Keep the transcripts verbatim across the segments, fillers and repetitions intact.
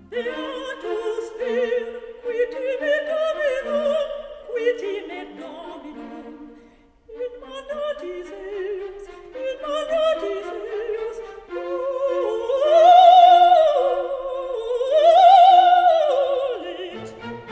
Beatus vir, qui time Dominum, qui time Dominum, in mandatis eius, in mandatis eius, volet.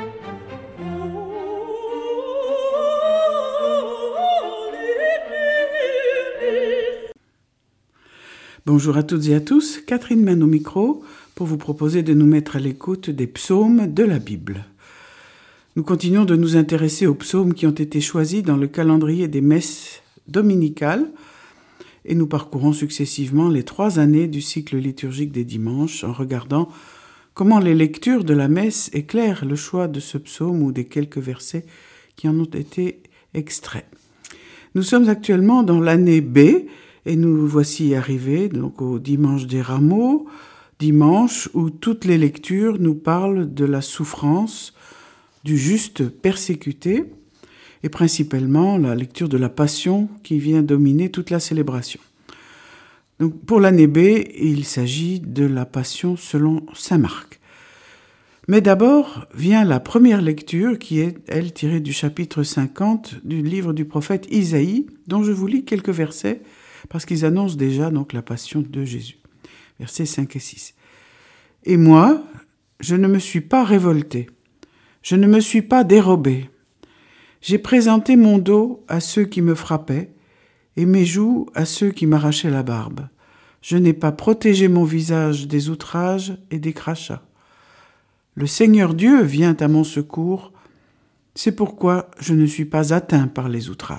Bonjour à toutes et à tous, Catherine Mann au micro pour vous proposer de nous mettre à l'écoute des psaumes de la Bible. Nous continuons de nous intéresser aux psaumes qui ont été choisis dans le calendrier des messes dominicales et nous parcourons successivement les trois années du cycle liturgique des dimanches en regardant comment les lectures de la messe éclairent le choix de ce psaume ou des quelques versets qui en ont été extraits. Nous sommes actuellement dans l'année B et nous voici arrivés donc au dimanche des Rameaux, dimanche où toutes les lectures nous parlent de la souffrance du juste persécuté et principalement la lecture de la Passion qui vient dominer toute la célébration. Donc pour l'année B, il s'agit de la Passion selon saint Marc. Mais d'abord vient la première lecture qui est, elle, tirée du chapitre cinquante du livre du prophète Isaïe, dont je vous lis quelques versets parce qu'ils annoncent déjà donc la Passion de Jésus. Versets cinq et six. « Et moi, je ne me suis pas révolté, je ne me suis pas dérobé. J'ai présenté mon dos à ceux qui me frappaient et mes joues à ceux qui m'arrachaient la barbe. Je n'ai pas protégé mon visage des outrages et des crachats. Le Seigneur Dieu vient à mon secours, c'est pourquoi je ne suis pas atteint par les outrages. »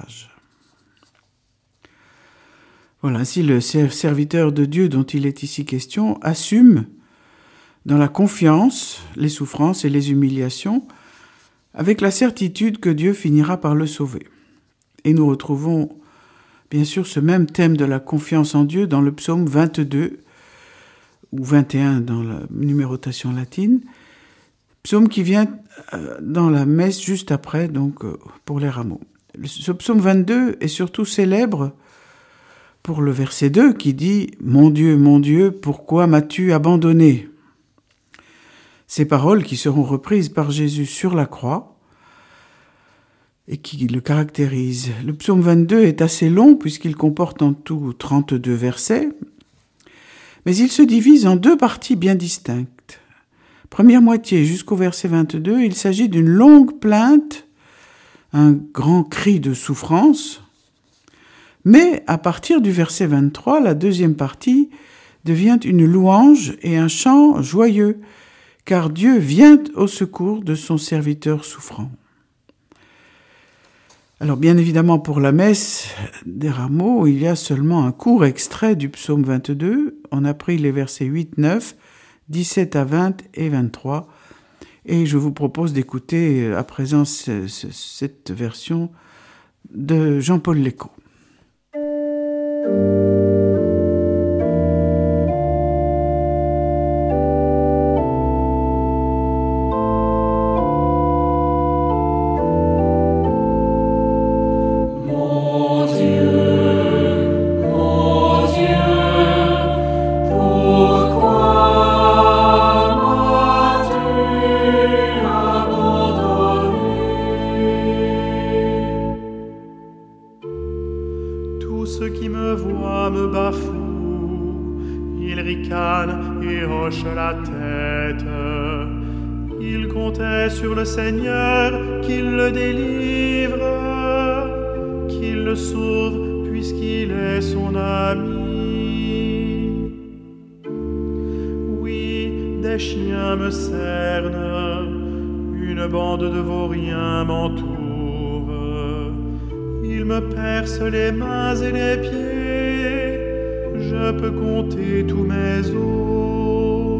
Voilà, ainsi le serviteur de Dieu dont il est ici question assume dans la confiance les souffrances et les humiliations avec la certitude que Dieu finira par le sauver. Et nous retrouvons bien sûr ce même thème de la confiance en Dieu dans le psaume vingt-deux ou vingt et un dans la numérotation latine, psaume qui vient dans la messe juste après donc pour les rameaux. Ce psaume vingt-deux est surtout célèbre pour le verset deux qui dit « Mon Dieu, mon Dieu, pourquoi m'as-tu abandonné ?» Ces paroles qui seront reprises par Jésus sur la croix et qui le caractérisent. Le psaume vingt-deux est assez long puisqu'il comporte en tout trente-deux versets, mais il se divise en deux parties bien distinctes. Première moitié jusqu'au verset vingt-deux, il s'agit d'une longue plainte, un grand cri de souffrance. Mais à partir du verset vingt-trois, la deuxième partie devient une louange et un chant joyeux, car Dieu vient au secours de son serviteur souffrant. Alors bien évidemment pour la messe des Rameaux, il y a seulement un court extrait du psaume vingt-deux. On a pris les versets huit, neuf, dix-sept à vingt et vingt-trois. Et je vous propose d'écouter à présent ce, ce, cette version de Jean-Paul Lécaut. Ceux qui me voient me bafouent, ils ricanent et hochent la tête. Ils comptaient sur le Seigneur qu'il le délivre, qu'il le sauve puisqu'il est son ami. Oui, des chiens me cernent, une bande de vauriens m'entoure. Il me perce les mains et les pieds, je peux compter tous mes os.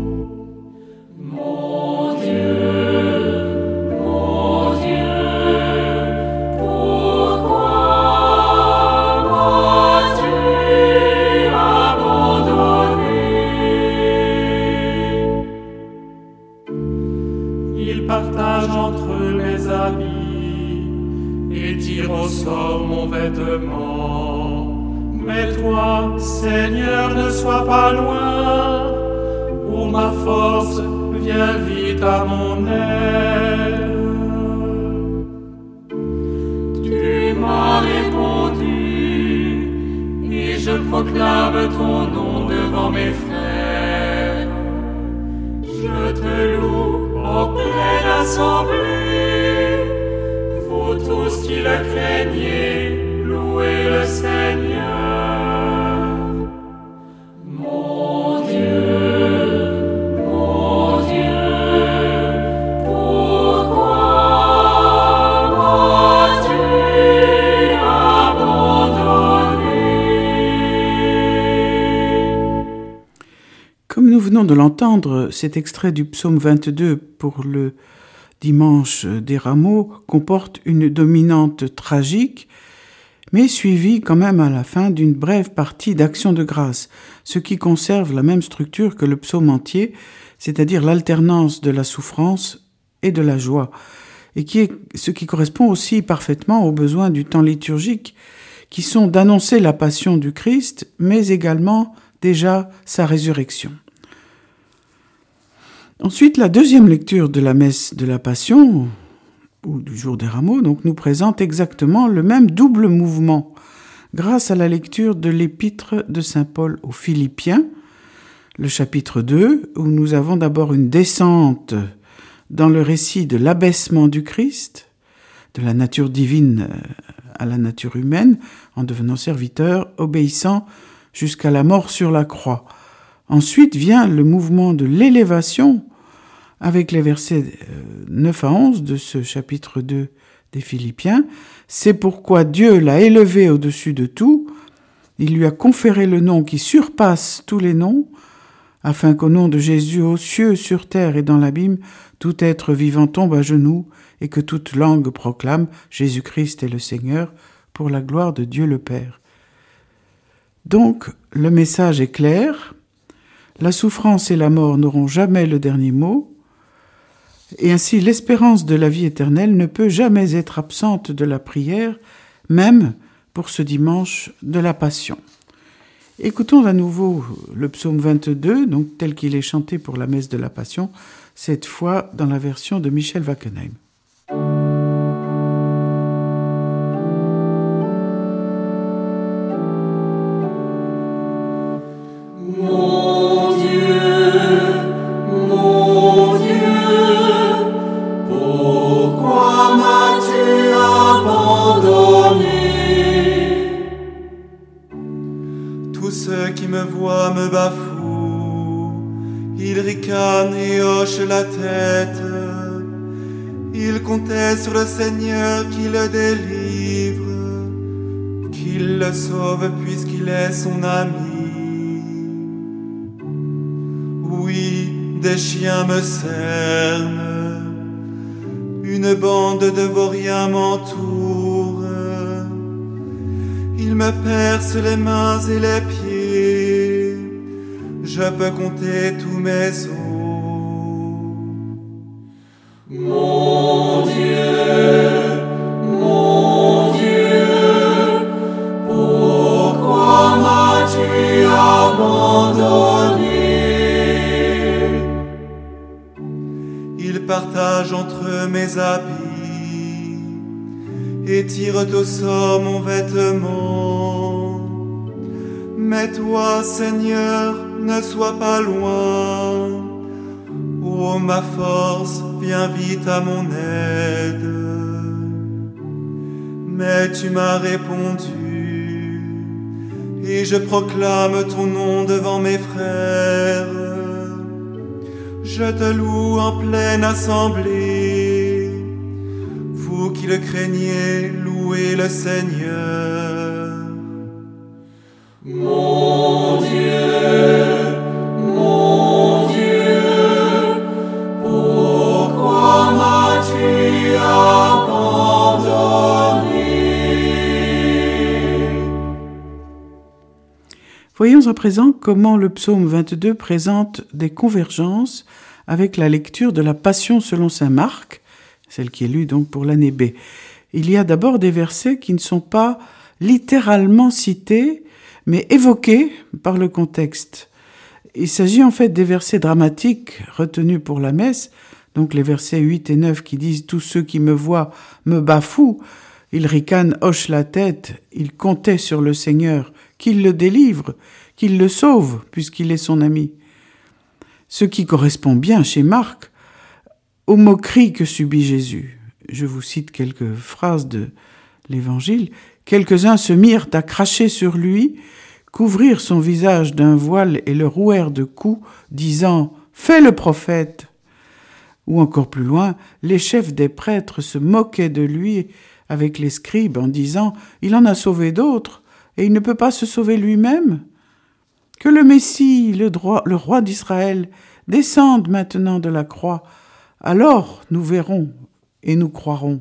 Mon Dieu, mon Dieu, pourquoi m'as-tu abandonné? Il partage entre eux mes habits et tire au sort mon vêtement. Mais toi, Seigneur, ne sois pas loin, ô ma force, viens vite à mon aide. Tu m'as répondu, et je proclame ton nom devant mes frères. Je te loue en pleine assemblée, vous tous qui le craignez, louez le Seigneur. Mon Dieu, mon Dieu, pourquoi m'as-tu abandonné? Comme nous venons de l'entendre, cet extrait du psaume vingt-deux pour le dimanche des Rameaux comporte une dominante tragique, mais suivie quand même à la fin d'une brève partie d'action de grâce, ce qui conserve la même structure que le psaume entier, c'est-à-dire l'alternance de la souffrance et de la joie, et qui est ce qui correspond aussi parfaitement aux besoins du temps liturgique, qui sont d'annoncer la passion du Christ, mais également déjà sa résurrection. Ensuite, la deuxième lecture de la messe de la Passion, ou du jour des Rameaux, donc, nous présente exactement le même double mouvement, grâce à la lecture de l'épître de saint Paul aux Philippiens, le chapitre deux, où nous avons d'abord une descente dans le récit de l'abaissement du Christ, de la nature divine à la nature humaine, en devenant serviteur, obéissant jusqu'à la mort sur la croix. Ensuite vient le mouvement de l'élévation avec les versets neuf à onze de ce chapitre deux des Philippiens. C'est pourquoi Dieu l'a élevé au-dessus de tout, il lui a conféré le nom qui surpasse tous les noms, afin qu'au nom de Jésus, aux cieux, sur terre et dans l'abîme, tout être vivant tombe à genoux et que toute langue proclame Jésus-Christ est le Seigneur, pour la gloire de Dieu le Père. Donc, le message est clair. La souffrance et la mort n'auront jamais le dernier mot, et ainsi l'espérance de la vie éternelle ne peut jamais être absente de la prière, même pour ce dimanche de la Passion. Écoutons à nouveau le psaume vingt-deux, donc tel qu'il est chanté pour la messe de la Passion, cette fois dans la version de Michel Wackenheim. Me bafoue, il ricane et hoche la tête, il comptait sur le Seigneur qui le délivre, qu'il le sauve puisqu'il est son ami. Oui, des chiens me cernent, une bande de vauriens m'entoure, ils me percent les mains et les pieds. Je peux compter tous mes os. Mon Dieu, mon Dieu, pourquoi m'as-tu abandonné? Ils partagent entre mes habits et tirent au sort mon vêtement. Mais toi, Seigneur, ne sois pas loin. Ô ma force, viens vite à mon aide. Mais tu m'as répondu, et je proclame ton nom devant mes frères. Je te loue en pleine assemblée. Vous qui le craignez, louez le Seigneur. Mon Dieu, mon Dieu, pourquoi m'as-tu abandonné? Voyons à présent comment le psaume vingt-deux présente des convergences avec la lecture de la Passion selon saint Marc, celle qui est lue donc pour l'année B. Il y a d'abord des versets qui ne sont pas littéralement cités, mais évoqués par le contexte. Il s'agit en fait des versets dramatiques retenus pour la messe, donc les versets huit et neuf qui disent « Tous ceux qui me voient me bafouent, ils ricanent, hochent la tête, ils comptaient sur le Seigneur, qu'il le délivre, qu'il le sauve, puisqu'il est son ami. » Ce qui correspond bien chez Marc aux moqueries que subit Jésus. Je vous cite quelques phrases de l'Évangile. « Quelques-uns se mirent à cracher sur lui, couvrirent son visage d'un voile et le rouèrent de coups, disant « Fais le prophète !» Ou encore plus loin, les chefs des prêtres se moquaient de lui avec les scribes en disant « Il en a sauvé d'autres, et il ne peut pas se sauver lui-même ?» Que le Messie, le, droit, le roi d'Israël, descende maintenant de la croix, alors nous verrons et nous croirons.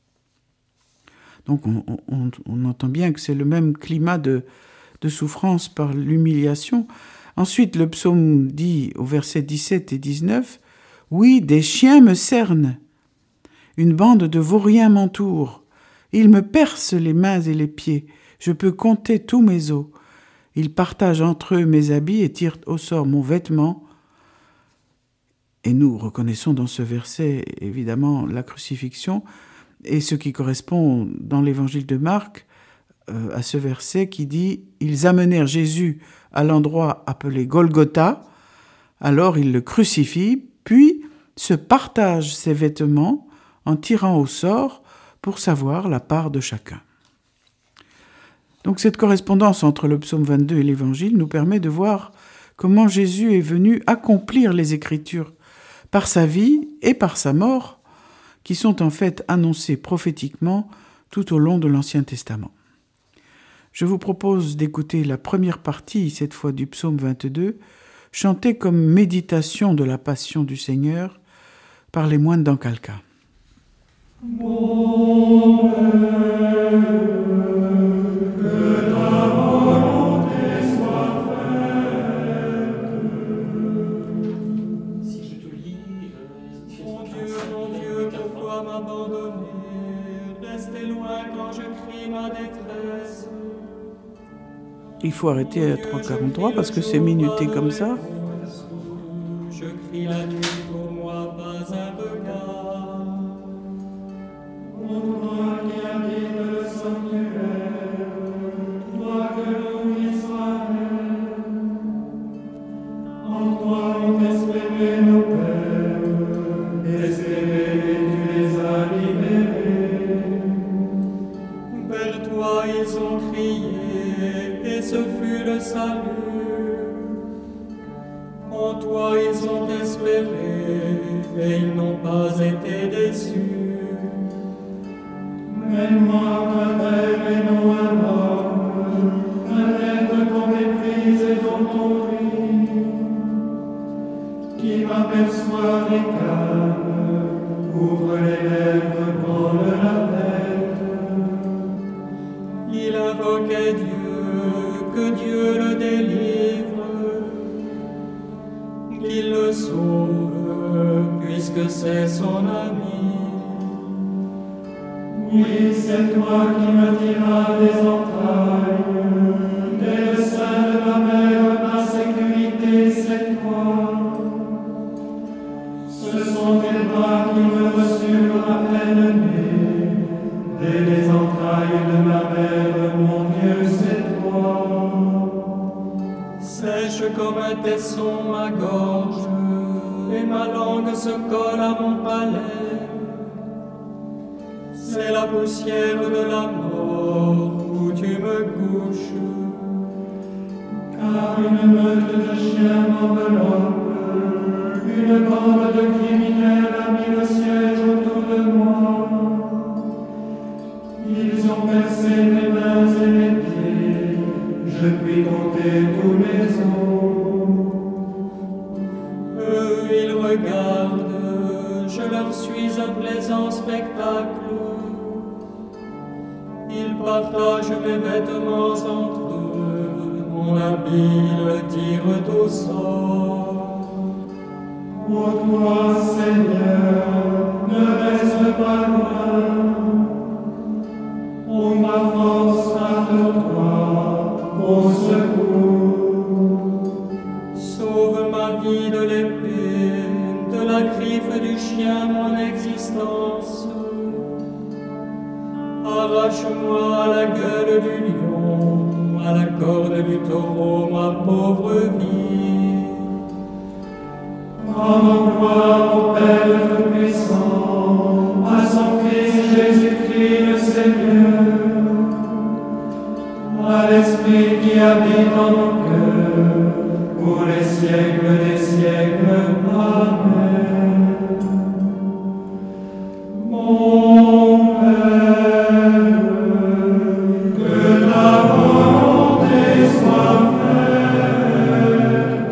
Donc on, on, on entend bien que c'est le même climat de, de souffrance par l'humiliation. Ensuite, le psaume dit au verset dix-sept et dix-neuf, « Oui, des chiens me cernent, une bande de vauriens m'entoure, ils me percent les mains et les pieds, je peux compter tous mes os. Ils partagent entre eux mes habits et tirent au sort mon vêtement. » Et nous reconnaissons dans ce verset, évidemment, la crucifixion, et ce qui correspond dans l'évangile de Marc euh, à ce verset qui dit « Ils amenèrent Jésus à l'endroit appelé Golgotha, alors ils le crucifient, puis se partagent ses vêtements en tirant au sort pour savoir la part de chacun. » Donc cette correspondance entre le psaume vingt-deux et l'évangile nous permet de voir comment Jésus est venu accomplir les Écritures par sa vie et par sa mort, qui sont en fait annoncées prophétiquement tout au long de l'Ancien Testament. Je vous propose d'écouter la première partie, cette fois du psaume vingt-deux, chantée comme méditation de la passion du Seigneur par les moines d'Ancalca. Mon Père, que ta volonté soit faite. Si je te lis, euh, Mon Dieu, mon Dieu, pourquoi m'abandonner? Rester loin quand je crie ma détresse. Il faut arrêter à trois quarante-trois parce que c'est minuté comme ça. Je crie la nuit pour moi, pas un regard. Ô toi qui habites le sanctuaire, toi que l'on Israël, en toi ont espéré nos pères, espéré et tu les as libérés. Vers toi ils ont crié, et ce fut le salut. En toi ils ont espéré, et ils n'ont pas été déçus. Mais moi, un rêve et non un homme, un être qu'on méprise et dont on rit, qui m'aperçoit et calme, ouvre les lèvres, branle la tête. Il invoquait Dieu, que Dieu le délivre, qu'il le sauve, puisque c'est son ami. Oui, c'est toi qui me tiras des entrailles, dès le sein de ma mère, ma sécurité, c'est toi. Ce sont tes bras qui me reçurent à peine né, dès les entrailles de ma mère, mon Dieu, c'est toi. Sèche comme un tesson ma gorge, et ma langue se colle à mon palais. C'est la poussière de la mort où tu me couches. Car une meute de chiens m'enveloppe, une bande de criminels a mis le siège autour de moi. Ils ont percé mes mains et mes pieds, je puis compter tous mes os. Eux, ils regardent, je leur suis un plaisant spectacle. Ils partagent mes vêtements entre eux, mon habit le tire au sort. Ô toi, Seigneur, ne reste pas loin. Ô ma force, attends-toi, au secours. Sauve gueule du chien mon existence. Arrache-moi à la gueule du lion, à la corde du taureau, ma pauvre vie. Rendons gloire au Père Tout-Puissant, à son Fils Jésus-Christ le Seigneur, à l'Esprit qui habite en nos cœurs, pour les siècles des siècles. Amen. Mon Père, que ta volonté soit faite.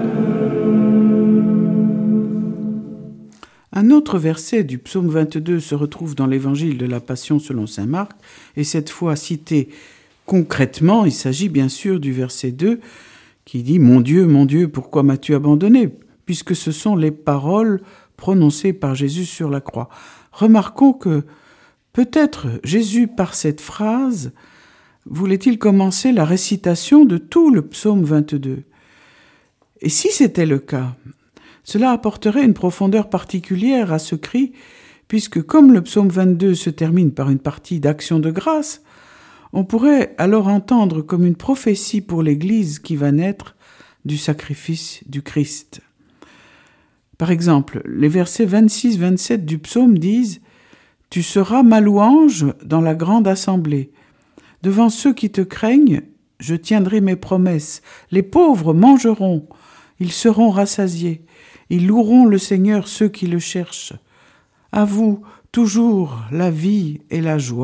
Un autre verset du psaume vingt-deux se retrouve dans l'évangile de la Passion selon saint Marc, et cette fois cité concrètement. Il s'agit bien sûr du verset deux qui dit « Mon Dieu, mon Dieu, pourquoi m'as-tu abandonné ?» puisque ce sont les paroles prononcées par Jésus sur la croix. Remarquons que peut-être Jésus, par cette phrase, voulait-il commencer la récitation de tout le psaume vingt-deux. Et si c'était le cas, cela apporterait une profondeur particulière à ce cri, puisque comme le psaume vingt-deux se termine par une partie d'action de grâce, on pourrait alors entendre comme une prophétie pour l'Église qui va naître du sacrifice du Christ. Par exemple, les versets vingt-six vingt-sept du psaume disent « Tu seras ma louange dans la grande assemblée. Devant ceux qui te craignent, je tiendrai mes promesses. Les pauvres mangeront, ils seront rassasiés. Ils loueront le Seigneur ceux qui le cherchent. À vous, toujours la vie et la joie. »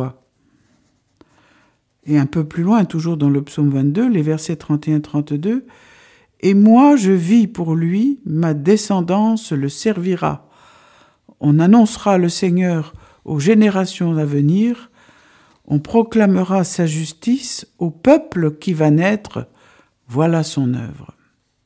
Et un peu plus loin, toujours dans le psaume vingt-deux, les versets trente et un trente-deux, « Et moi je vis pour lui, ma descendance le servira. On annoncera le Seigneur aux générations à venir, on proclamera sa justice au peuple qui va naître, voilà son œuvre. »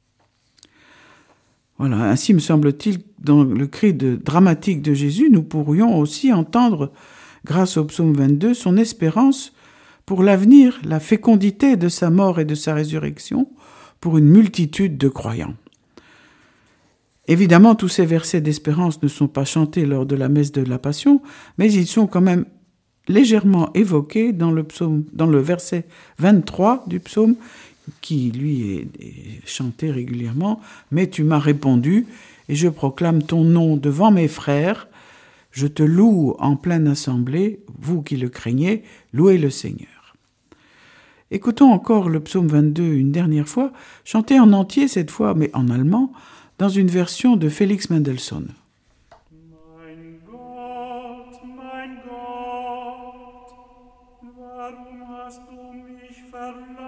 Voilà, ainsi me semble-t-il, dans le cri de, dramatique de Jésus, nous pourrions aussi entendre, grâce au psaume vingt-deux, son espérance pour l'avenir, la fécondité de sa mort et de sa résurrection pour une multitude de croyants. Évidemment, tous ces versets d'espérance ne sont pas chantés lors de la messe de la Passion, mais ils sont quand même légèrement évoqués dans le, psaume, dans le verset vingt-trois du psaume, qui lui est, est chanté régulièrement. « Mais tu m'as répondu, et je proclame ton nom devant mes frères. Je te loue en pleine assemblée, vous qui le craignez, louez le Seigneur. » Écoutons encore le psaume vingt-deux une dernière fois, chanté en entier cette fois, mais en allemand, dans une version de Félix Mendelssohn. Mein Gott, mein Gott, warum hast du mich verlassen?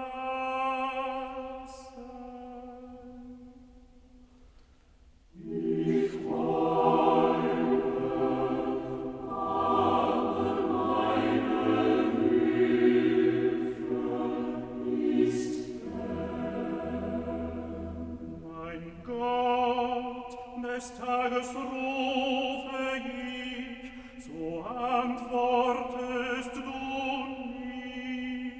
Ich freue, aber meine Hilfe ist fern. Mein Gott, des Tages rufe ich, so antwortest du nicht.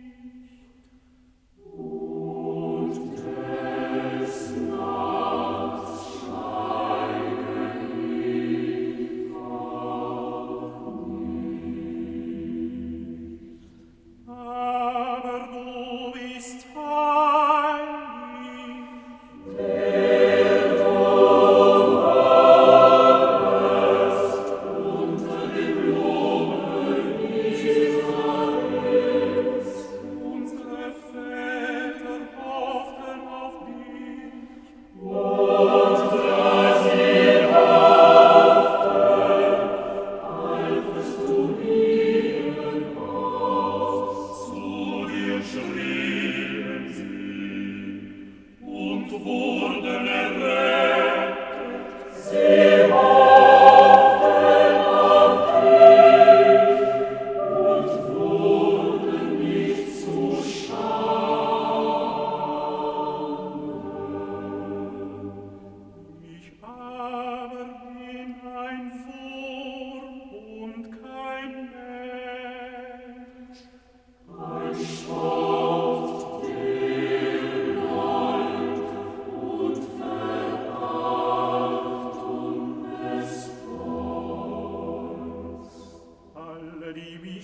Und des Nachts schweige ich auch nicht. Aber du bist heilig, der du wanderst unter den Blumen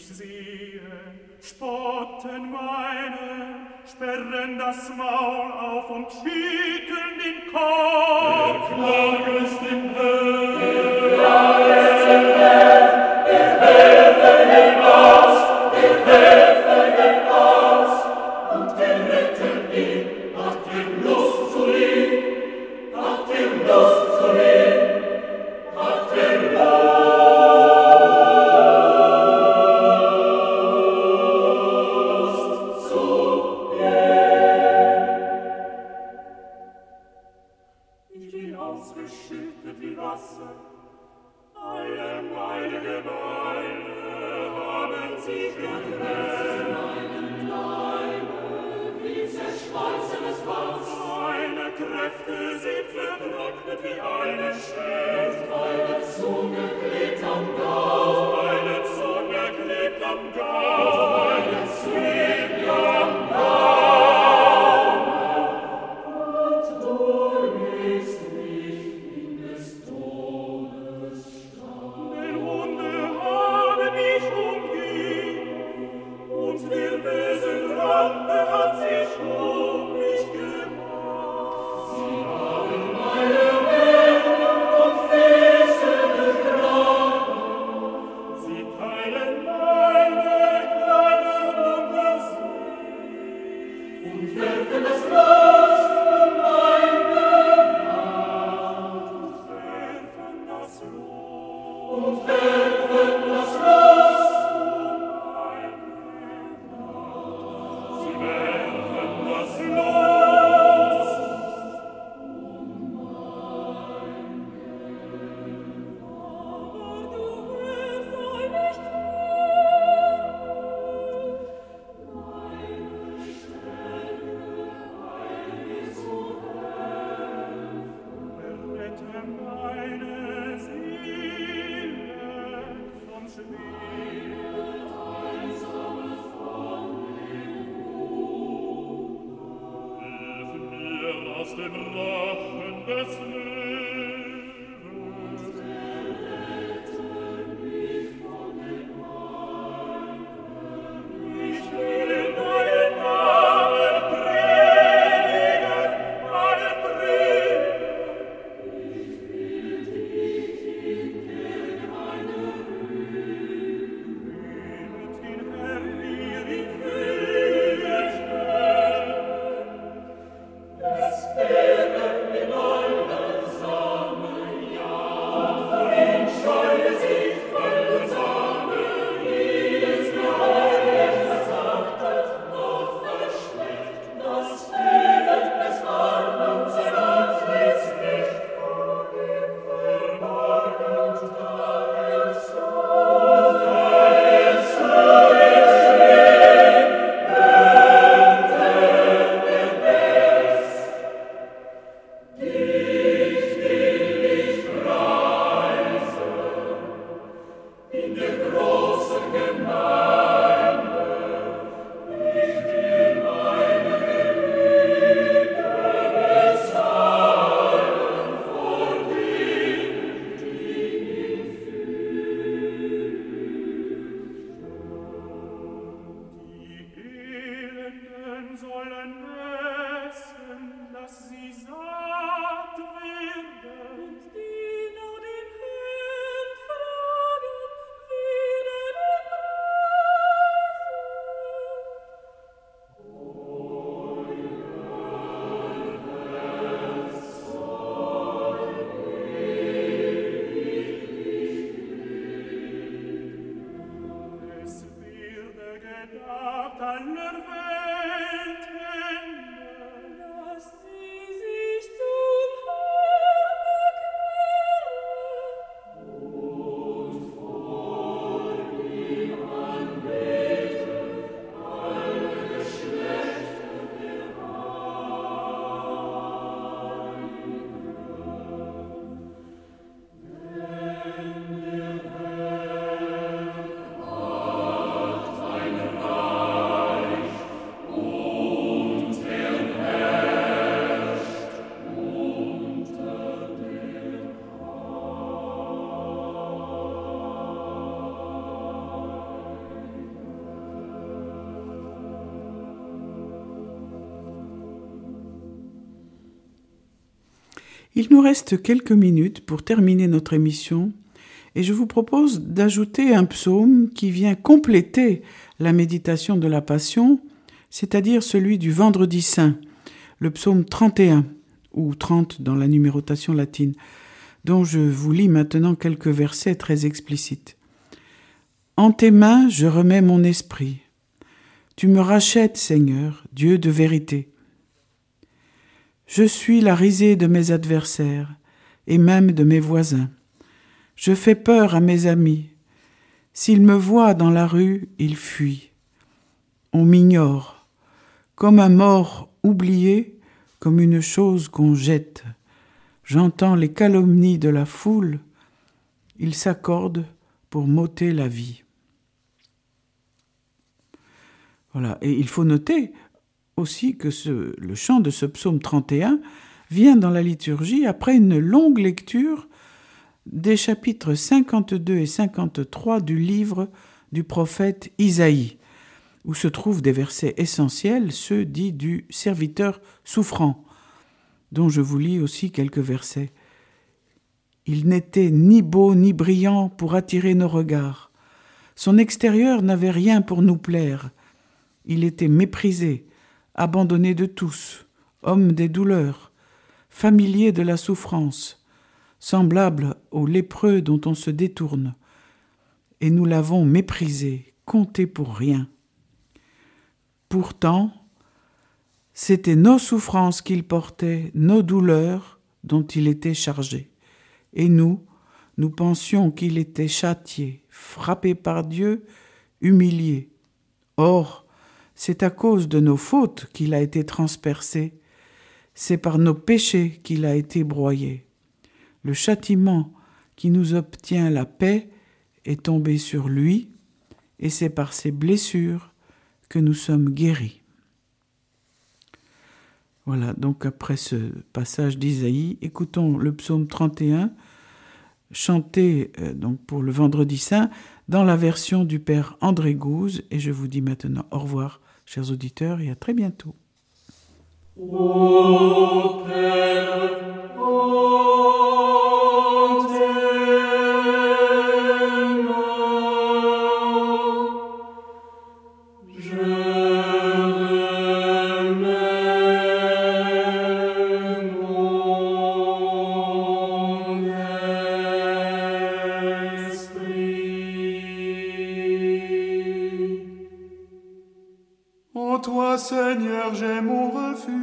dich sehe, spotten meine, sperren das Maul auf und schütteln den Kopf. Du klagest im Herrn, du klagest im Herrn, wir helfen ihm aus, wir helfen ihm aus, und wir retten ihn, habt ihr Lust zu ihm, habt ihr Lust zu ihm, habt ihr Lust. Ausgeschüttet wie Wasser, alle meine Gebeine haben sich getrennt. Meine, wie zerschmolzenes Wachs, Meine Kräfte sind vertrocknet wie eine Schilf. meine Zunge klebt am Gaumen, Meine Zunge klebt am Gaumen, meine Zunge klebt am Gaumen. Und du legst mich in des Todes Stall. Die Hunde haben mich umgeben, und der böse Rache hat sich um mich gemacht. Sie haben meine Hände und Füße begraben. Sie teilen meine Kleider unter sich Und werfen das Los um mein Gewand. und werfen das Los Und werfen das Los um mein Gewand. Sie werfen das Los um mein Gewand. Aber du hörst euch nicht meine Stärke, Heil zu helfen. Rette meine Seele vom Schwert. Einsame von dem Ruhm. Hilf mir aus dem Rachen des Löwens. Rette mich von den Meinen. Ich will deinen Namen predigen, meinen Brüdern. Ich will dich in irgendeine Rühmet den Herrn, ihr ihn fürchtet. Es wäre in aller Samen Jahr, und vor ihm scheue sich alle Samen, wie es mir heimlich sagtet, noch verschleckt, das Elend des Armen sein Antlitz nicht vor ihm verborgen, und da er so, und da er so geschehen, hörte er es. Dich will ich preisen, Il nous reste quelques minutes pour terminer notre émission et je vous propose d'ajouter un psaume qui vient compléter la méditation de la Passion, c'est-à-dire celui du Vendredi Saint, le psaume trente et un, ou trente dans la numérotation latine, dont je vous lis maintenant quelques versets très explicites. « En tes mains, je remets mon esprit. Tu me rachètes, Seigneur, Dieu de vérité. Je suis la risée de mes adversaires et même de mes voisins. Je fais peur à mes amis. S'ils me voient dans la rue, ils fuient. On m'ignore, comme un mort oublié, comme une chose qu'on jette. J'entends les calomnies de la foule. Ils s'accordent pour m'ôter la vie. » Voilà, et il faut noter aussi que ce, le chant de ce psaume trente et un vient dans la liturgie après une longue lecture des chapitres cinquante-deux et cinquante-trois du livre du prophète Isaïe, où se trouvent des versets essentiels, ceux dits du serviteur souffrant, dont je vous lis aussi quelques versets. « Il n'était ni beau ni brillant pour attirer nos regards. Son extérieur n'avait rien pour nous plaire. Il était méprisé, abandonné de tous, homme des douleurs, familier de la souffrance, semblable au lépreux dont on se détourne. Et nous l'avons méprisé, compté pour rien. Pourtant, c'étaient nos souffrances qu'il portait, nos douleurs dont il était chargé. Et nous, nous pensions qu'il était châtié, frappé par Dieu, humilié. Or, c'est à cause de nos fautes qu'il a été transpercé, c'est par nos péchés qu'il a été broyé. Le châtiment qui nous obtient la paix est tombé sur lui, et c'est par ses blessures que nous sommes guéris. » Voilà, donc après ce passage d'Isaïe, écoutons le psaume trente et un, chanté euh, donc pour le Vendredi Saint, dans la version du Père André Gouze, et je vous dis maintenant au revoir, chers auditeurs, et à très bientôt. Ô Père, en tes mains, je remets mon esprit. En toi, Seigneur, j'ai mon refuge.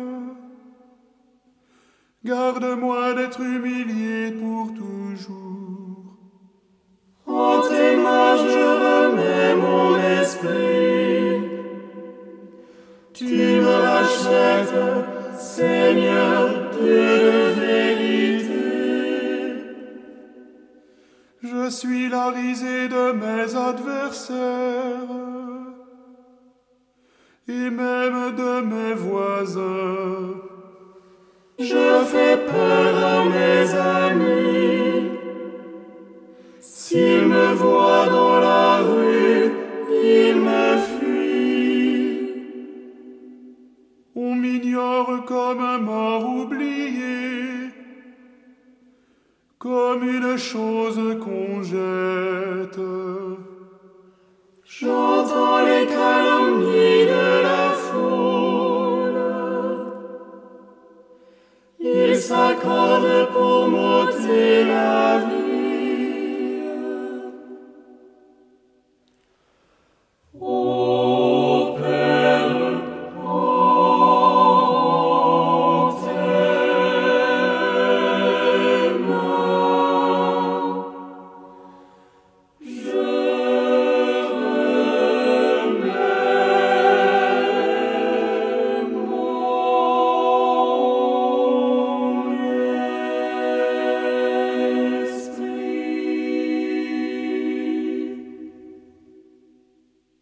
Garde-moi d'être humilié pour toujours. En tes mains, je remets mon esprit. Tu me rachètes, Seigneur, Dieu de vérité. Je suis la risée de mes adversaires et même de mes voisins. Je fais peur à mes amis. S'ils me voient dans la rue, ils me fuient. On m'ignore comme un mort oublié, comme une chose qu'on jette. J'entends les calomnies de la foule. Ils s'accordent